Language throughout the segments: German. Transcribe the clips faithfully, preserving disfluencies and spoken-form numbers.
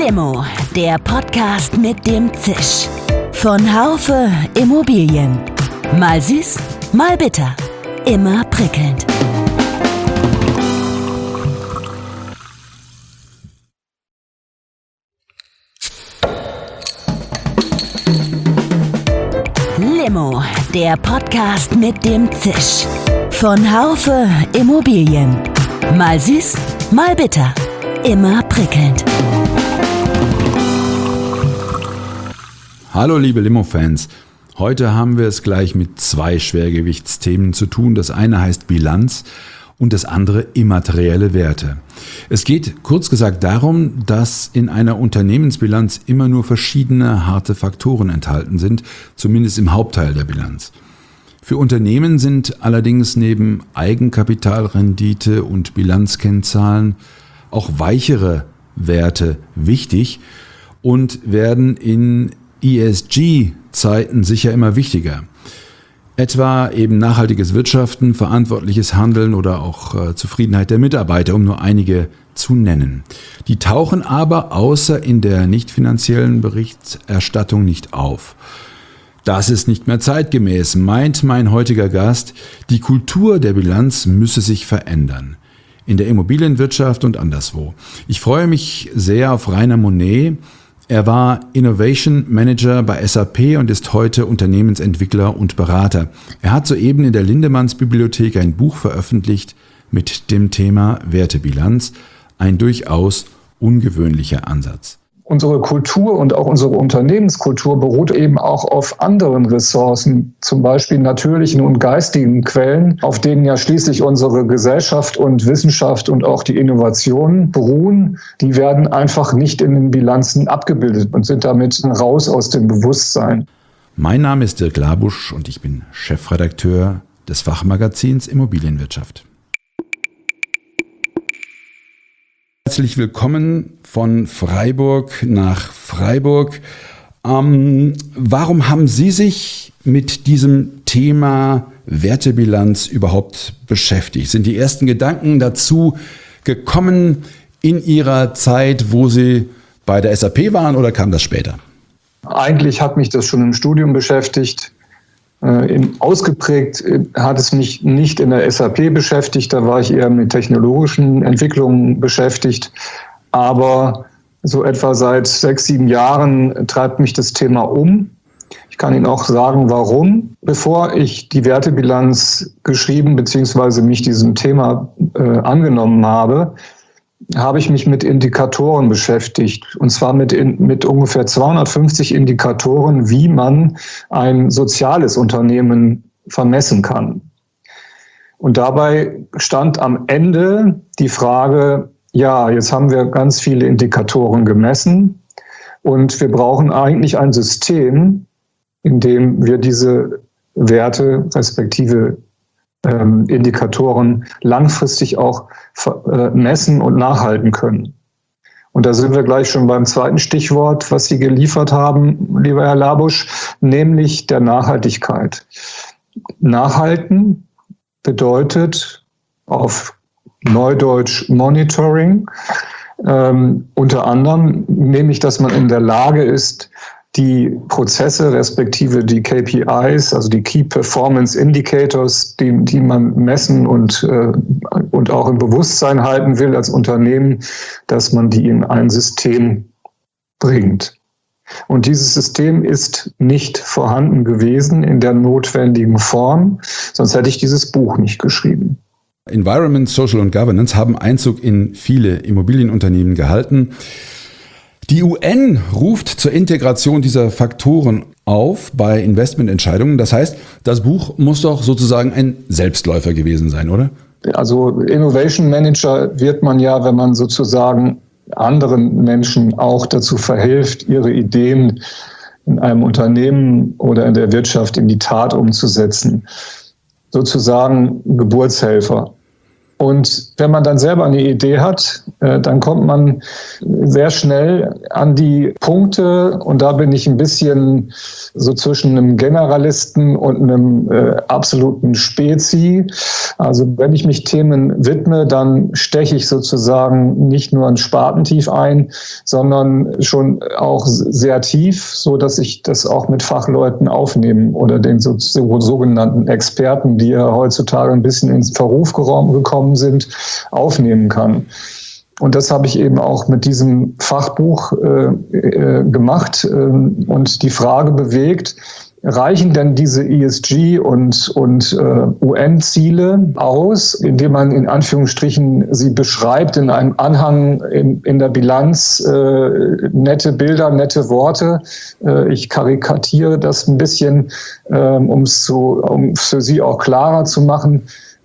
Limo, der Podcast mit dem Zisch. Von Haufe Immobilien. Mal süß, mal bitter. Immer prickelnd. Limo, der Podcast mit dem Zisch. Von Haufe Immobilien. Mal süß, mal bitter. Immer prickelnd. Hallo liebe Limo-Fans, heute haben wir es gleich mit zwei Schwergewichtsthemen zu tun. Das eine heißt Bilanz und das andere immaterielle Werte. Es geht kurz gesagt darum, dass in einer Unternehmensbilanz immer nur verschiedene harte Faktoren enthalten sind, zumindest im Hauptteil der Bilanz. Für Unternehmen sind allerdings neben Eigenkapitalrendite und Bilanzkennzahlen auch weichere Werte wichtig und werden in E S G-Zeiten sicher immer wichtiger. Etwa eben nachhaltiges Wirtschaften, verantwortliches Handeln oder auch äh, Zufriedenheit der Mitarbeiter, um nur einige zu nennen. Die tauchen aber außer in der nicht finanziellen Berichterstattung nicht auf. Das ist nicht mehr zeitgemäß, meint mein heutiger Gast. Die Kultur der Bilanz müsse sich verändern. In der Immobilienwirtschaft und anderswo. Ich freue mich sehr auf Rainer Monet. Er war Innovation Manager bei S A P und ist heute Unternehmensentwickler und Berater. Er hat soeben in der Lindemanns Bibliothek ein Buch veröffentlicht mit dem Thema Wertebilanz. Ein durchaus ungewöhnlicher Ansatz. Unsere Kultur und auch unsere Unternehmenskultur beruht eben auch auf anderen Ressourcen, zum Beispiel natürlichen und geistigen Quellen, auf denen ja schließlich unsere Gesellschaft und Wissenschaft und auch die Innovationen beruhen. Die werden einfach nicht in den Bilanzen abgebildet und sind damit raus aus dem Bewusstsein. Mein Name ist Dirk Labusch und ich bin Chefredakteur des Fachmagazins Immobilienwirtschaft. Herzlich willkommen von Freiburg nach Freiburg. Ähm, warum haben Sie sich mit diesem Thema Wertebilanz überhaupt beschäftigt? Sind die ersten Gedanken dazu gekommen in Ihrer Zeit, wo Sie bei der S A P waren, oder kam das später? Eigentlich hat mich das schon im Studium beschäftigt. Äh, ausgeprägt äh, hat es mich nicht in der S A P beschäftigt, da war ich eher mit technologischen Entwicklungen beschäftigt. Aber so etwa seit sechs, sieben Jahren treibt mich das Thema um. Ich kann Ihnen auch sagen, warum. Bevor ich die Wertebilanz geschrieben bzw. mich diesem Thema äh, angenommen habe, habe ich mich mit Indikatoren beschäftigt. Und zwar mit, in, mit ungefähr zweihundertfünfzig Indikatoren, wie man ein soziales Unternehmen vermessen kann. Und dabei stand am Ende die Frage, ja, jetzt haben wir ganz viele Indikatoren gemessen und wir brauchen eigentlich ein System, in dem wir diese Werte respektive Ähm, Indikatoren langfristig auch äh, messen und nachhalten können. Und da sind wir gleich schon beim zweiten Stichwort, was Sie geliefert haben, lieber Herr Labusch, nämlich der Nachhaltigkeit. Nachhalten bedeutet auf Neudeutsch Monitoring, ähm, unter anderem nämlich, dass man in der Lage ist, die Prozesse respektive die K P Is, also die Key Performance Indicators, die, die man messen und, äh, und auch im Bewusstsein halten will als Unternehmen, dass man die in ein System bringt. Und dieses System ist nicht vorhanden gewesen in der notwendigen Form, sonst hätte ich dieses Buch nicht geschrieben. Environment, Social und Governance haben Einzug in viele Immobilienunternehmen gehalten. Die U N ruft zur Integration dieser Faktoren auf bei Investmententscheidungen. Das heißt, das Buch muss doch sozusagen ein Selbstläufer gewesen sein, oder? Also Innovation Manager wird man ja, wenn man sozusagen anderen Menschen auch dazu verhilft, ihre Ideen in einem Unternehmen oder in der Wirtschaft in die Tat umzusetzen. Sozusagen Geburtshelfer. Und wenn man dann selber eine Idee hat, dann kommt man sehr schnell an die Punkte, und da bin ich ein bisschen so zwischen einem Generalisten und einem äh, absoluten Spezi. Also wenn ich mich Themen widme, dann steche ich sozusagen nicht nur ein Spartentief ein, sondern schon auch sehr tief, so dass ich das auch mit Fachleuten aufnehmen oder den so, so, sogenannten Experten, die ja heutzutage ein bisschen ins Verruf gekommen sind, aufnehmen kann. Und das habe ich eben auch mit diesem Fachbuch äh, äh, gemacht äh, und die Frage bewegt, reichen denn diese E S G und, und äh, U N-Ziele aus, indem man in Anführungsstrichen sie beschreibt in einem Anhang in, in der Bilanz, äh, nette Bilder, nette Worte. Äh, ich karikatiere das ein bisschen, äh, um es so, um für Sie auch klarer zu machen.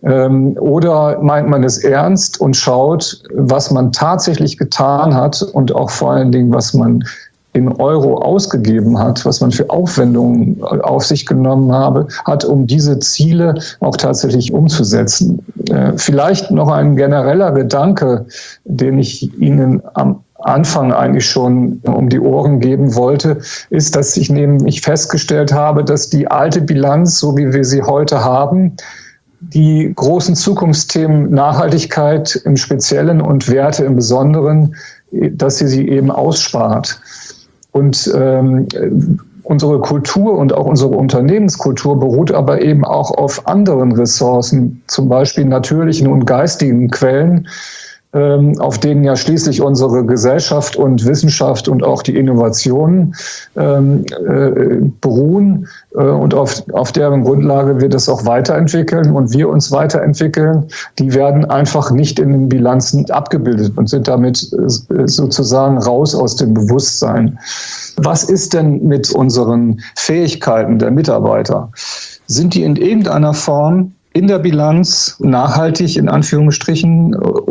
Oder meint man es ernst und schaut, was man tatsächlich getan hat und auch vor allen Dingen, was man in Euro ausgegeben hat, was man für Aufwendungen auf sich genommen habe, hat, um diese Ziele auch tatsächlich umzusetzen. Vielleicht noch ein genereller Gedanke, den ich Ihnen am Anfang eigentlich schon um die Ohren geben wollte, ist, dass ich nämlich festgestellt habe, dass die alte Bilanz, so wie wir sie heute haben, die großen Zukunftsthemen Nachhaltigkeit im Speziellen und Werte im Besonderen, dass sie sie eben ausspart. Und ähm, unsere Kultur und auch unsere Unternehmenskultur beruht aber eben auch auf anderen Ressourcen, zum Beispiel natürlichen und geistigen Quellen, ähm, auf denen ja schließlich unsere Gesellschaft und Wissenschaft und auch die Innovationen ähm, äh, beruhen äh, und auf, auf deren Grundlage wir das auch weiterentwickeln und wir uns weiterentwickeln. Die werden einfach nicht in den Bilanzen abgebildet und sind damit äh, sozusagen raus aus dem Bewusstsein. Was ist denn mit unseren Fähigkeiten der Mitarbeiter? Sind die in irgendeiner Form in der Bilanz nachhaltig, in Anführungsstrichen,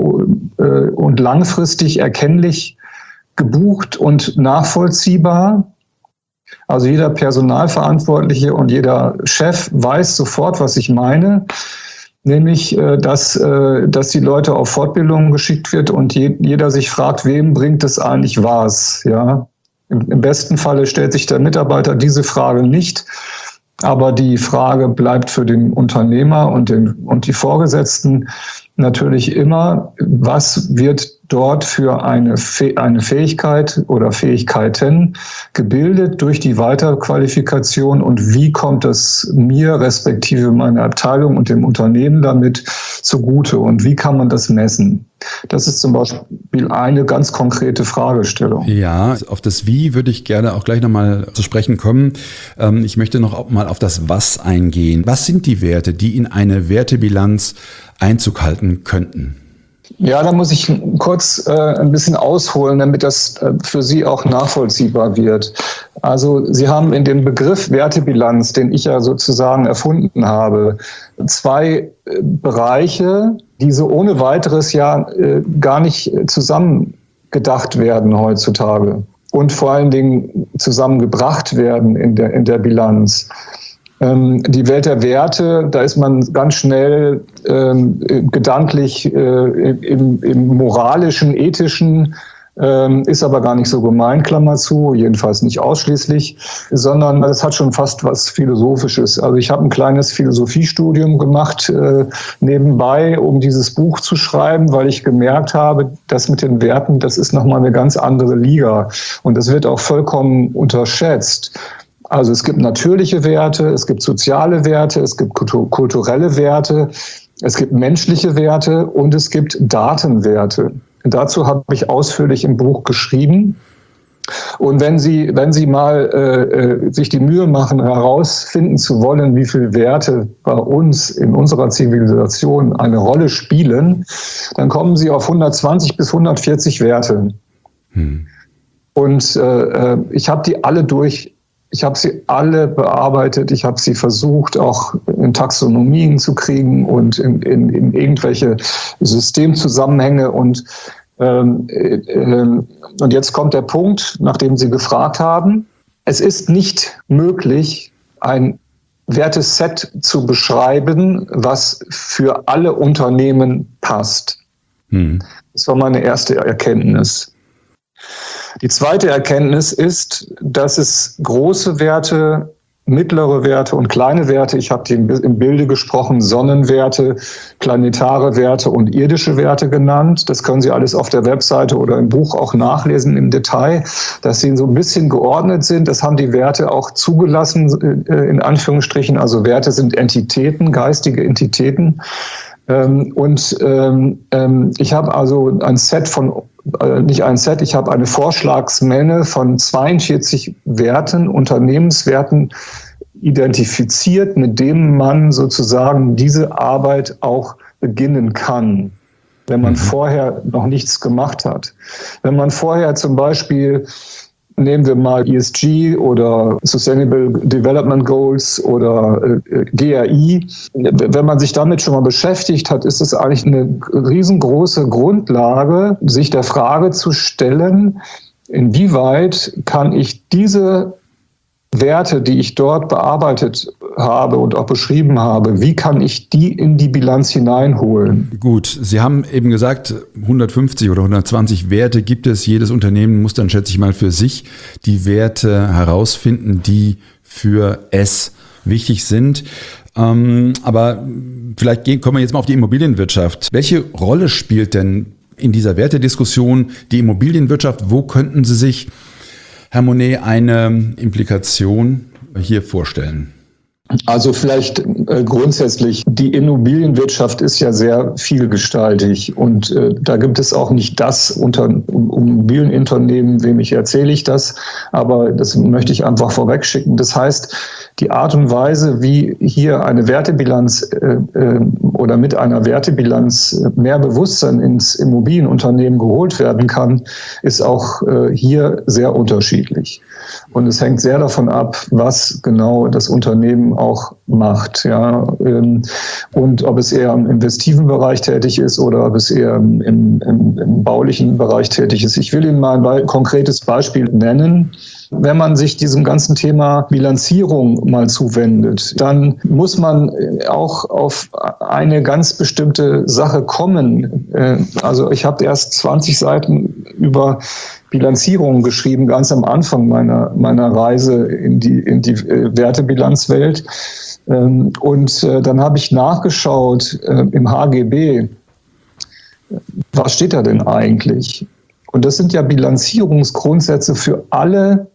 und langfristig erkennlich gebucht und nachvollziehbar? Also jeder Personalverantwortliche und jeder Chef weiß sofort, was ich meine. Nämlich, dass, dass die Leute auf Fortbildungen geschickt wird und jeder sich fragt, wem bringt es eigentlich was? Ja? Im besten Falle stellt sich der Mitarbeiter diese Frage nicht. Aber die Frage bleibt für den Unternehmer und, den, und die Vorgesetzten natürlich immer, was wird dort für eine, eine Fähigkeit oder Fähigkeiten gebildet durch die Weiterqualifikation und wie kommt das mir respektive meiner Abteilung und dem Unternehmen damit zugute und wie kann man das messen? Das ist zum Beispiel eine ganz konkrete Fragestellung. Ja, auf das Wie würde ich gerne auch gleich nochmal zu sprechen kommen. Ich möchte noch mal auf das Was eingehen. Was sind die Werte, die in eine Wertebilanz Einzug halten könnten? Ja, da muss ich kurz äh, ein bisschen ausholen, damit das äh, für Sie auch nachvollziehbar wird. Also Sie haben in dem Begriff Wertebilanz, den ich ja sozusagen erfunden habe, zwei äh, Bereiche, die so ohne weiteres ja äh, gar nicht zusammengedacht werden heutzutage und vor allen Dingen zusammengebracht werden in der, in der Bilanz. Die Welt der Werte, da ist man ganz schnell ähm, gedanklich äh, im, im moralischen, ethischen, ähm, ist aber gar nicht so gemein, Klammer zu, jedenfalls nicht ausschließlich, sondern es hat schon fast was Philosophisches. Also ich habe ein kleines Philosophiestudium gemacht äh, nebenbei, um dieses Buch zu schreiben, weil ich gemerkt habe, das mit den Werten, das ist nochmal eine ganz andere Liga und das wird auch vollkommen unterschätzt. Also es gibt natürliche Werte, es gibt soziale Werte, es gibt kulturelle Werte, es gibt menschliche Werte und es gibt Datenwerte. Dazu habe ich ausführlich im Buch geschrieben. Und wenn Sie, wenn Sie mal äh, sich die Mühe machen, herausfinden zu wollen, wie viele Werte bei uns in unserer Zivilisation eine Rolle spielen, dann kommen Sie auf hundertzwanzig bis hundertvierzig Werte. Hm. Und äh, ich habe die alle durch Ich habe sie alle bearbeitet, ich habe sie versucht, auch in Taxonomien zu kriegen und in, in, in irgendwelche Systemzusammenhänge. Und, ähm, äh, und jetzt kommt der Punkt, nachdem Sie gefragt haben. Es ist nicht möglich, ein Werteset zu beschreiben, was für alle Unternehmen passt. Hm. Das war meine erste Erkenntnis. Die zweite Erkenntnis ist, dass es große Werte, mittlere Werte und kleine Werte, ich habe die im Bilde gesprochen, Sonnenwerte, planetare Werte und irdische Werte genannt. Das können Sie alles auf der Webseite oder im Buch auch nachlesen im Detail, dass sie so ein bisschen geordnet sind. Das haben die Werte auch zugelassen, in Anführungsstrichen. Also Werte sind Entitäten, geistige Entitäten. Und ich habe also ein Set von nicht ein Set, ich habe eine Vorschlagsmenge von zweiundvierzig Werten, Unternehmenswerten identifiziert, mit denen man sozusagen diese Arbeit auch beginnen kann, wenn man vorher noch nichts gemacht hat. Wenn man vorher zum Beispiel, nehmen wir mal E S G oder Sustainable Development Goals oder äh, G R I. Wenn man sich damit schon mal beschäftigt hat, ist es eigentlich eine riesengroße Grundlage, sich der Frage zu stellen, inwieweit kann ich diese Werte, die ich dort bearbeitet habe und auch beschrieben habe, wie kann ich die in die Bilanz hineinholen? Gut, Sie haben eben gesagt, hundertfünfzig oder hundertzwanzig Werte gibt es. Jedes Unternehmen muss dann, schätze ich mal, für sich die Werte herausfinden, die für es wichtig sind. Ähm, aber vielleicht gehen, kommen wir jetzt mal auf die Immobilienwirtschaft. Welche Rolle spielt denn in dieser Wertediskussion die Immobilienwirtschaft? Wo könnten Sie sich, Herr Monet, eine Implikation hier vorstellen? Also vielleicht äh, grundsätzlich, die Immobilienwirtschaft ist ja sehr vielgestaltig und äh, da gibt es auch nicht das unter Immobilienunternehmen, wem ich erzähle ich das, aber das möchte ich einfach vorwegschicken. Das heißt, die Art und Weise, wie hier eine Wertebilanz äh, äh, oder mit einer Wertebilanz mehr Bewusstsein ins Immobilienunternehmen geholt werden kann, ist auch äh, hier sehr unterschiedlich. Und es hängt sehr davon ab, was genau das Unternehmen auch macht, ja. Und ob es eher im investiven Bereich tätig ist oder ob es eher im, im, im baulichen Bereich tätig ist. Ich will Ihnen mal ein konkretes Beispiel nennen. Wenn man sich diesem ganzen Thema Bilanzierung mal zuwendet, dann muss man auch auf eine ganz bestimmte Sache kommen. Also ich habe erst zwanzig Seiten über Bilanzierung geschrieben, ganz am Anfang meiner, meiner Reise in die, in die Wertebilanzwelt. Und dann habe ich nachgeschaut im H G B, was steht da denn eigentlich? Und das sind ja Bilanzierungsgrundsätze für alle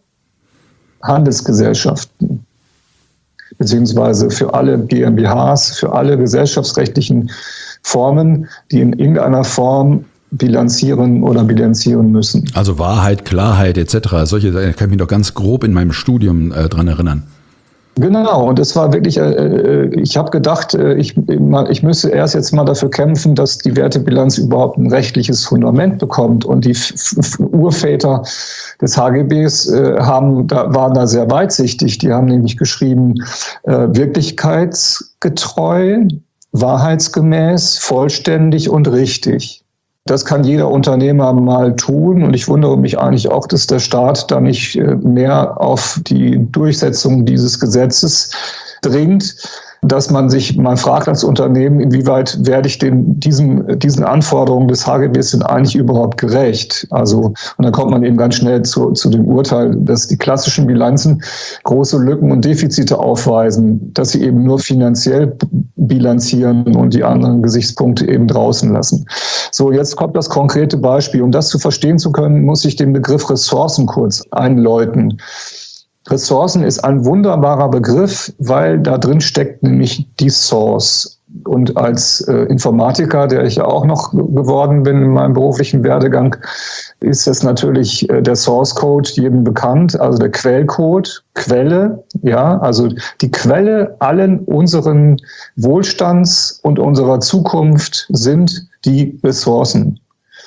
Handelsgesellschaften, beziehungsweise für alle G m b Hs, für alle gesellschaftsrechtlichen Formen, die in irgendeiner Form bilanzieren oder bilanzieren müssen. Also Wahrheit, Klarheit et cetera. Solche kann ich mich doch ganz grob in meinem Studium äh, dran erinnern. Genau, und es war wirklich, äh, ich habe gedacht, äh, ich, ich müsse erst jetzt mal dafür kämpfen, dass die Wertebilanz überhaupt ein rechtliches Fundament bekommt. Und die F- F- Urväter des H G Bs äh, haben, da, waren da sehr weitsichtig. Die haben nämlich geschrieben, äh, wirklichkeitsgetreu, wahrheitsgemäß, vollständig und richtig. Das kann jeder Unternehmer mal tun und ich wundere mich eigentlich auch, dass der Staat da nicht mehr auf die Durchsetzung dieses Gesetzes dringt, dass man sich mal fragt als Unternehmen, inwieweit werde ich den, diesen, diesen Anforderungen des H G Bs denn eigentlich überhaupt gerecht? Also, und dann kommt man eben ganz schnell zu, zu dem Urteil, dass die klassischen Bilanzen große Lücken und Defizite aufweisen, dass sie eben nur finanziell bilanzieren und die anderen Gesichtspunkte eben draußen lassen. So, jetzt kommt das konkrete Beispiel. Um das zu verstehen zu können, muss ich den Begriff Ressourcen kurz einläuten. Ressourcen ist ein wunderbarer Begriff, weil da drin steckt nämlich die Source. Und als äh, Informatiker, der ich ja auch noch geworden bin in meinem beruflichen Werdegang, ist das natürlich äh, der Source Code jedem bekannt, also der Quellcode, Quelle, ja, also die Quelle allen unseren Wohlstands und unserer Zukunft sind die Ressourcen.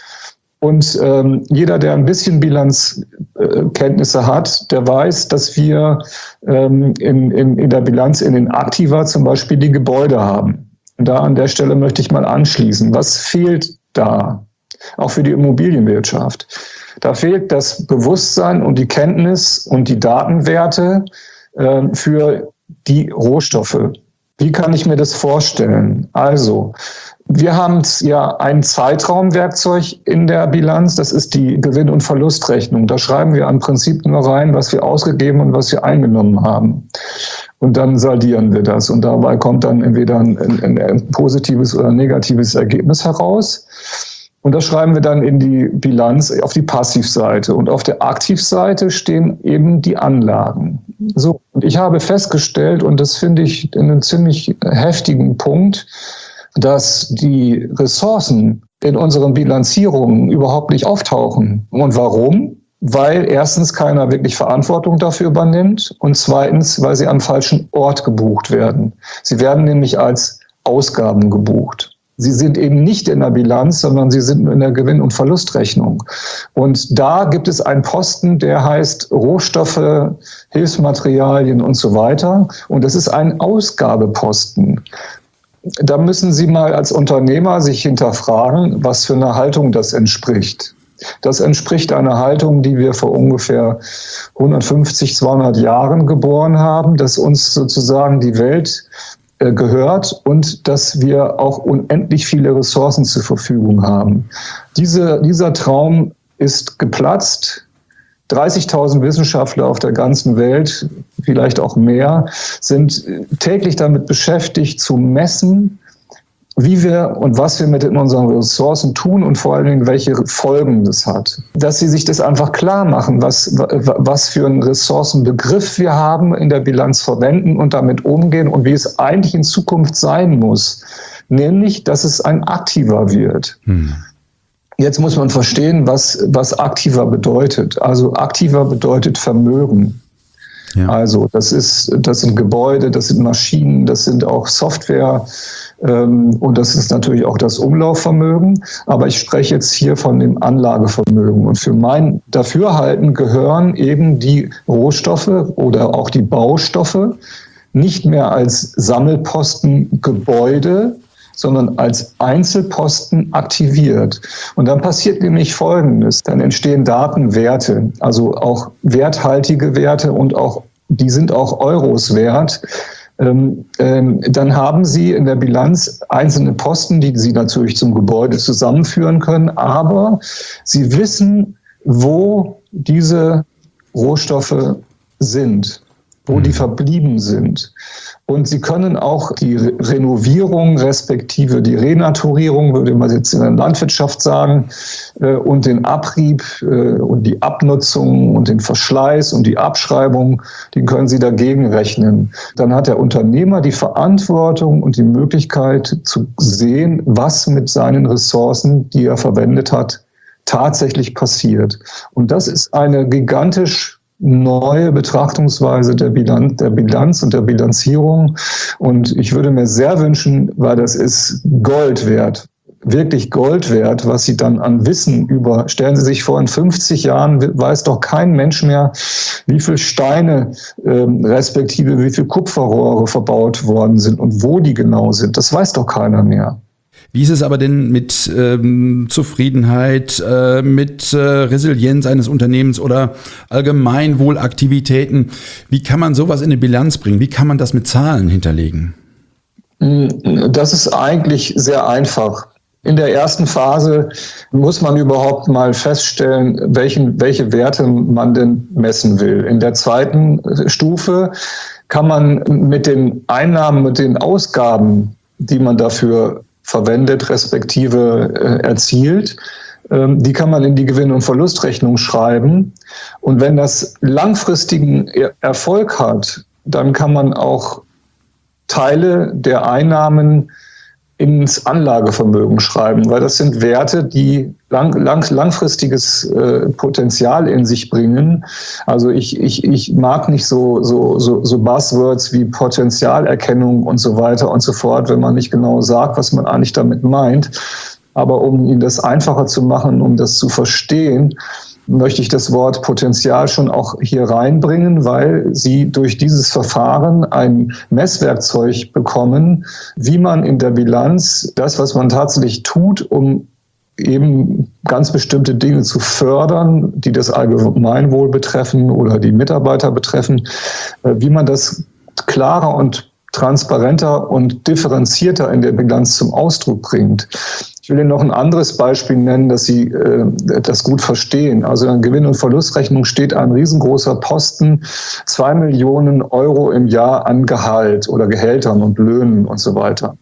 Und ähm, jeder, der ein bisschen Bilanzkenntnisse äh, hat, der weiß, dass wir ähm, in, in, in der Bilanz in den Aktiva zum Beispiel die Gebäude haben. Und da an der Stelle möchte ich mal anschließen. Was fehlt da? Auch für die Immobilienwirtschaft. Da fehlt das Bewusstsein und die Kenntnis und die Datenwerte äh, für die Rohstoffe. Wie kann ich mir das vorstellen? Also, wir haben ja ein Zeitraumwerkzeug in der Bilanz, das ist die Gewinn- und Verlustrechnung. Da schreiben wir im Prinzip nur rein, was wir ausgegeben und was wir eingenommen haben. Und dann saldieren wir das. Und dabei kommt dann entweder ein, ein, ein positives oder negatives Ergebnis heraus. Und das schreiben wir dann in die Bilanz auf die Passivseite. Und auf der Aktivseite stehen eben die Anlagen. So, und ich habe festgestellt, und das finde ich einen ziemlich heftigen Punkt, dass die Ressourcen in unseren Bilanzierungen überhaupt nicht auftauchen. Und warum? Weil erstens keiner wirklich Verantwortung dafür übernimmt und zweitens, weil sie am falschen Ort gebucht werden. Sie werden nämlich als Ausgaben gebucht. Sie sind eben nicht in der Bilanz, sondern sie sind in der Gewinn- und Verlustrechnung. Und da gibt es einen Posten, der heißt Rohstoffe, Hilfsmaterialien und so weiter. Und das ist ein Ausgabeposten. Da müssen Sie mal als Unternehmer sich hinterfragen, was für eine Haltung das entspricht. Das entspricht einer Haltung, die wir vor ungefähr hundertfünfzig, zweihundert Jahren geboren haben, dass uns sozusagen die Welt äh, gehört und dass wir auch unendlich viele Ressourcen zur Verfügung haben. Diese, dieser Traum ist geplatzt. dreißigtausend Wissenschaftler auf der ganzen Welt, vielleicht auch mehr, sind täglich damit beschäftigt, zu messen, wie wir und was wir mit unseren Ressourcen tun und vor allen Dingen, welche Folgen das hat. Dass sie sich das einfach klar machen, was, was für einen Ressourcenbegriff wir haben, in der Bilanz verwenden und damit umgehen und wie es eigentlich in Zukunft sein muss. Nämlich, dass es ein aktiver wird. Hm. Jetzt muss man verstehen, was, was aktiver bedeutet. Also aktiver bedeutet Vermögen. Ja. Also das ist, das sind Gebäude, das sind Maschinen, das sind auch Software ähm, und das ist natürlich auch das Umlaufvermögen. Aber ich spreche jetzt hier von dem Anlagevermögen. Und für mein Dafürhalten gehören eben die Rohstoffe oder auch die Baustoffe nicht mehr als Sammelposten Gebäude, sondern als Einzelposten aktiviert. Und dann passiert nämlich Folgendes. Dann entstehen Datenwerte, also auch werthaltige Werte und auch die sind auch Euros wert. Ähm, ähm, dann haben Sie in der Bilanz einzelne Posten, die Sie natürlich zum Gebäude zusammenführen können, aber Sie wissen, wo diese Rohstoffe sind, wo die verblieben sind. Und Sie können auch die Re- Renovierung respektive die Renaturierung, würde man jetzt in der Landwirtschaft sagen, äh, und den Abrieb äh, und die Abnutzung und den Verschleiß und die Abschreibung, die können Sie dagegen rechnen. Dann hat der Unternehmer die Verantwortung und die Möglichkeit zu sehen, was mit seinen Ressourcen, die er verwendet hat, tatsächlich passiert. Und das ist eine gigantisch neue Betrachtungsweise der Bilanz, der Bilanz und der Bilanzierung. Und ich würde mir sehr wünschen, weil das ist Gold wert, wirklich Gold wert, was Sie dann an Wissen über, stellen Sie sich vor, in fünfzig Jahren weiß doch kein Mensch mehr, wie viele Steine ähm, respektive wie viele Kupferrohre verbaut worden sind und wo die genau sind. Das weiß doch keiner mehr. Wie ist es aber denn mit ähm, Zufriedenheit, äh, mit äh, Resilienz eines Unternehmens oder Allgemeinwohlaktivitäten? Wie kann man sowas in eine Bilanz bringen? Wie kann man das mit Zahlen hinterlegen? Das ist eigentlich sehr einfach. In der ersten Phase muss man überhaupt mal feststellen, welchen, welche Werte man denn messen will. In der zweiten Stufe kann man mit den Einnahmen, mit den Ausgaben, die man dafür verwendet, respektive äh, erzielt. Ähm, die kann man in die Gewinn- und Verlustrechnung schreiben. Und wenn das langfristigen er- Erfolg hat, dann kann man auch Teile der Einnahmen ins Anlagevermögen schreiben, weil das sind Werte, die lang, lang, langfristiges äh, Potenzial in sich bringen. Also ich, ich, ich mag nicht so, so, so, so Buzzwords wie Potenzialerkennung und so weiter und so fort, wenn man nicht genau sagt, was man eigentlich damit meint. Aber um Ihnen das einfacher zu machen, um das zu verstehen, möchte ich das Wort Potenzial schon auch hier reinbringen, weil Sie durch dieses Verfahren ein Messwerkzeug bekommen, wie man in der Bilanz das, was man tatsächlich tut, um eben ganz bestimmte Dinge zu fördern, die das Allgemeinwohl betreffen oder die Mitarbeiter betreffen, wie man das klarer und transparenter und differenzierter in der Bilanz zum Ausdruck bringt. Ich will Ihnen noch ein anderes Beispiel nennen, dass Sie äh, das gut verstehen. Also in Gewinn- und Verlustrechnung steht ein riesengroßer Posten, zwei Millionen Euro im Jahr an Gehalt oder Gehältern und Löhnen und so weiter.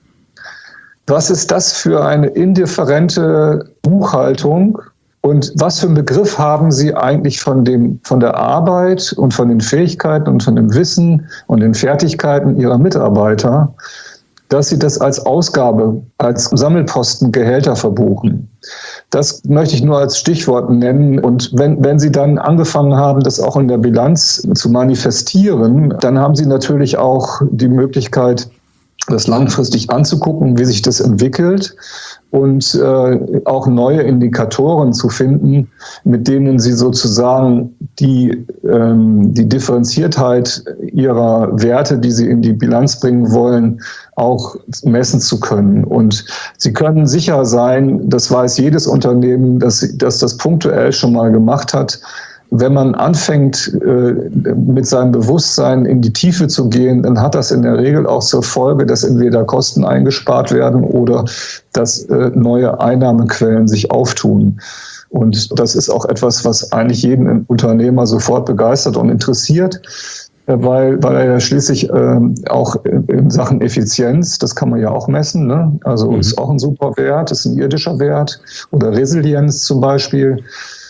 Was ist das für eine indifferente Buchhaltung? Und was für einen Begriff haben Sie eigentlich von dem, von der Arbeit und von den Fähigkeiten und von dem Wissen und den Fertigkeiten Ihrer Mitarbeiter, dass Sie das als Ausgabe, als Sammelposten Gehälter verbuchen? Das möchte ich nur als Stichwort nennen. Und wenn, wenn Sie dann angefangen haben, das auch in der Bilanz zu manifestieren, dann haben Sie natürlich auch die Möglichkeit, das langfristig anzugucken, wie sich das entwickelt und äh, auch neue Indikatoren zu finden, mit denen Sie sozusagen die, ähm, die Differenziertheit Ihrer Werte, die Sie in die Bilanz bringen wollen, auch messen zu können. Und Sie können sicher sein, das weiß jedes Unternehmen, dass, dass das punktuell schon mal gemacht hat, wenn man anfängt, mit seinem Bewusstsein in die Tiefe zu gehen, dann hat das in der Regel auch zur Folge, dass entweder Kosten eingespart werden oder dass neue Einnahmequellen sich auftun. Und das ist auch etwas, was eigentlich jeden Unternehmer sofort begeistert und interessiert, weil, weil er ja schließlich auch in Sachen Effizienz, das kann man ja auch messen, ne? Also mhm. ist auch ein super Wert, ist ein irdischer Wert, oder Resilienz zum Beispiel.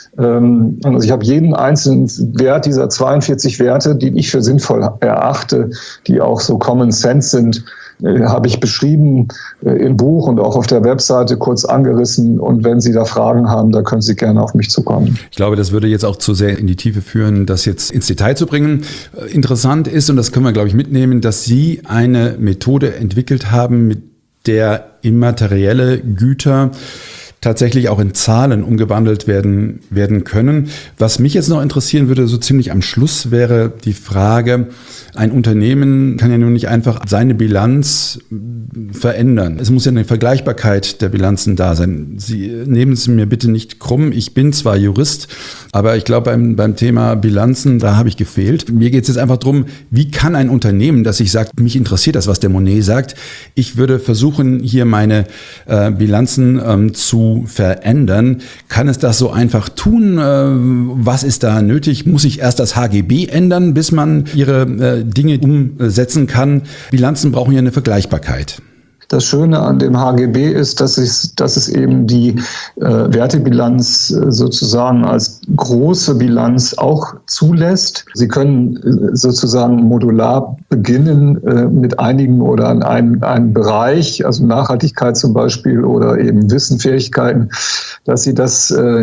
Also ich habe jeden einzelnen Wert dieser zweiundvierzig Werte, die ich für sinnvoll erachte, die auch so Common Sense sind, habe ich beschrieben im Buch und auch auf der Webseite kurz angerissen. Und wenn Sie da Fragen haben, da können Sie gerne auf mich zukommen. Ich glaube, das würde jetzt auch zu sehr in die Tiefe führen, das jetzt ins Detail zu bringen. Interessant ist, und das können wir, glaube ich, mitnehmen, dass Sie eine Methode entwickelt haben, mit der immaterielle Güter tatsächlich auch in Zahlen umgewandelt werden, werden können. Was mich jetzt noch interessieren würde, so ziemlich am Schluss, wäre die Frage, ein Unternehmen kann ja nun nicht einfach seine Bilanz verändern. Es muss ja eine Vergleichbarkeit der Bilanzen da sein. Sie nehmen es mir bitte nicht krumm. Ich bin zwar Jurist, aber ich glaube, beim, beim Thema Bilanzen, da habe ich gefehlt. Mir geht es jetzt einfach darum, wie kann ein Unternehmen, das sich sagt, mich interessiert das, was der Monet sagt. Ich würde versuchen, hier meine äh, Bilanzen ähm, zu verändern. Kann es das so einfach tun? Äh, was ist da nötig? Muss ich erst das H G B ändern, bis man ihre äh, Dinge umsetzen kann? Bilanzen brauchen ja eine Vergleichbarkeit. Das Schöne an dem H G B ist, dass es, dass es eben die äh, Wertebilanz äh, sozusagen als große Bilanz auch zulässt. Sie können äh, sozusagen modular beginnen äh, mit einigen oder an einem, einem Bereich, also Nachhaltigkeit zum Beispiel oder eben Wissen, Fähigkeiten, dass Sie das äh,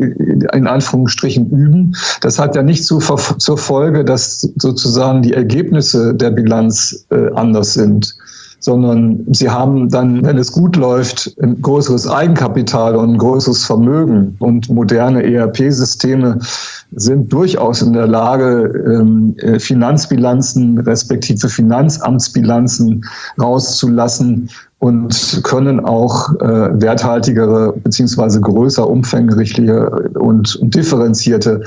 in Anführungsstrichen üben. Das hat ja nicht zu, zur Folge, dass sozusagen die Ergebnisse der Bilanz äh, anders sind, sondern Sie haben dann, wenn es gut läuft, ein größeres Eigenkapital und ein größeres Vermögen. Und moderne E R P-Systeme sind durchaus in der Lage, Finanzbilanzen respektive Finanzamtsbilanzen rauszulassen und können auch äh, werthaltigere beziehungsweise größer umfängliche und, und differenzierte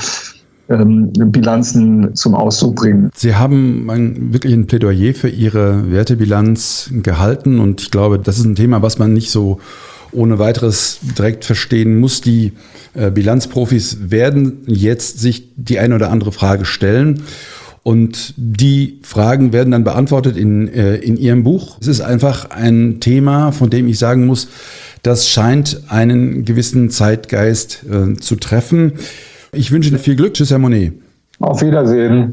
Bilanzen zum Ausdruck bringen. Sie haben ein, wirklich ein Plädoyer für Ihre Wertebilanz gehalten und ich glaube, das ist ein Thema, was man nicht so ohne weiteres direkt verstehen muss. Die äh, Bilanzprofis werden jetzt sich die eine oder andere Frage stellen und die Fragen werden dann beantwortet in, äh, in Ihrem Buch. Es ist einfach ein Thema, von dem ich sagen muss, das scheint einen gewissen Zeitgeist äh, zu treffen. Ich wünsche Ihnen viel Glück. Tschüss, Herr Monet. Auf Wiedersehen.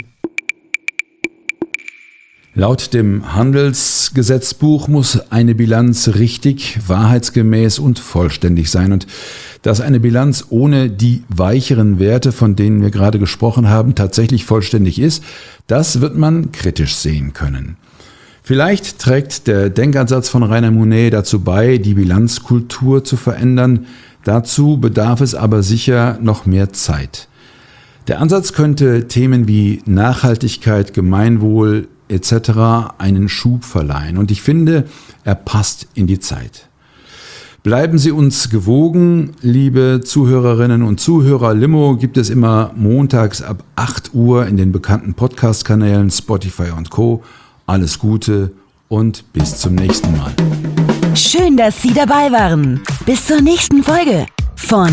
Laut dem Handelsgesetzbuch muss eine Bilanz richtig, wahrheitsgemäß und vollständig sein. Und dass eine Bilanz ohne die weicheren Werte, von denen wir gerade gesprochen haben, tatsächlich vollständig ist, das wird man kritisch sehen können. Vielleicht trägt der Denkansatz von Rainer Monet dazu bei, die Bilanzkultur zu verändern. Dazu bedarf es aber sicher noch mehr Zeit. Der Ansatz könnte Themen wie Nachhaltigkeit, Gemeinwohl et cetera einen Schub verleihen. Und ich finde, er passt in die Zeit. Bleiben Sie uns gewogen, liebe Zuhörerinnen und Zuhörer. Limo gibt es immer montags ab acht Uhr in den bekannten Podcast-Kanälen Spotify und Co. alles Gute und bis zum nächsten Mal. Schön, dass Sie dabei waren. Bis zur nächsten Folge von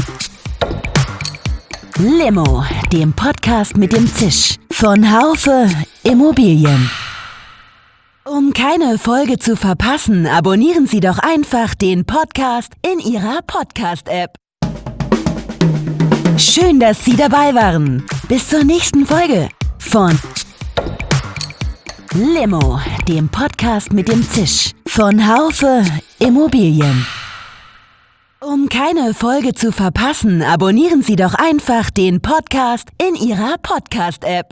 Limo, dem Podcast mit dem Zisch von Haufe Immobilien. Um keine Folge zu verpassen, abonnieren Sie doch einfach den Podcast in Ihrer Podcast-App. Schön, dass Sie dabei waren. Bis zur nächsten Folge von Limo, dem Podcast mit dem Zisch von Haufe Immobilien. Um keine Folge zu verpassen, abonnieren Sie doch einfach den Podcast in Ihrer Podcast-App.